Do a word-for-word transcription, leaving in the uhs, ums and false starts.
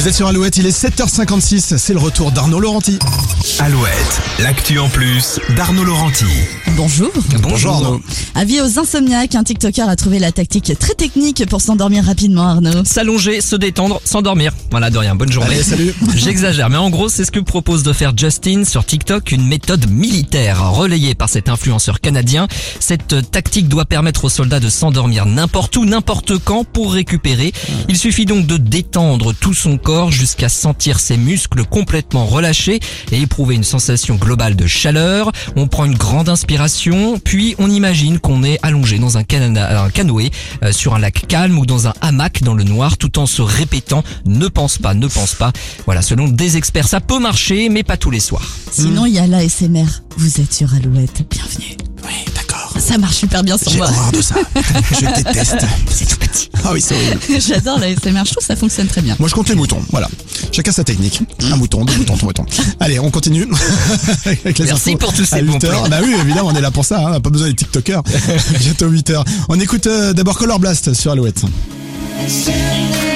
Vous êtes sur Alouette, il est sept heures cinquante-six, c'est le retour d'Arnaud Laurenti. Alouette, l'actu en plus d'Arnaud Laurenti. Bonjour. Bonjour Arnaud. Avis aux insomniaques, un TikToker a trouvé la tactique très technique pour s'endormir rapidement, Arnaud. S'allonger, se détendre, s'endormir. Voilà, de rien, bonne journée. Allez, salut. J'exagère, mais en gros, c'est ce que propose de faire Justin sur TikTok, une méthode militaire relayée par cet influenceur canadien. Cette tactique doit permettre aux soldats de s'endormir n'importe où, n'importe quand pour récupérer. Il suffit donc de détendre tout son corps jusqu'à sentir ses muscles complètement relâchés et éprouver une sensation globale de chaleur. On prend une grande inspiration, puis on imagine qu'on est allongé dans un, cana- un canoë euh, sur un lac calme ou dans un hamac dans le noir, tout en se répétant « ne pense pas, ne pense pas ». Voilà, selon des experts, ça peut marcher, mais pas tous les soirs. Sinon, il y a l'A S M R. Vous êtes sur Alouette, bienvenue. Oui, d'accord. Ça marche super bien sur J'ai moi. horreur de ça. Je déteste. C'est tout petit. Ah oui, c'est horrible. J'adore l'A S M R, je trouve que ça fonctionne très bien. Moi, je compte les moutons. Voilà. Chacun sa technique. Un mouton, deux moutons, trois moutons. Allez, on continue. Avec les Merci infos pour tous ces à bons huit heures. plans. Bah oui, évidemment, on est là pour ça. Hein. Pas besoin des TikTokers. Bientôt huit heures. On écoute euh, d'abord Color Blast sur Alouette. Shine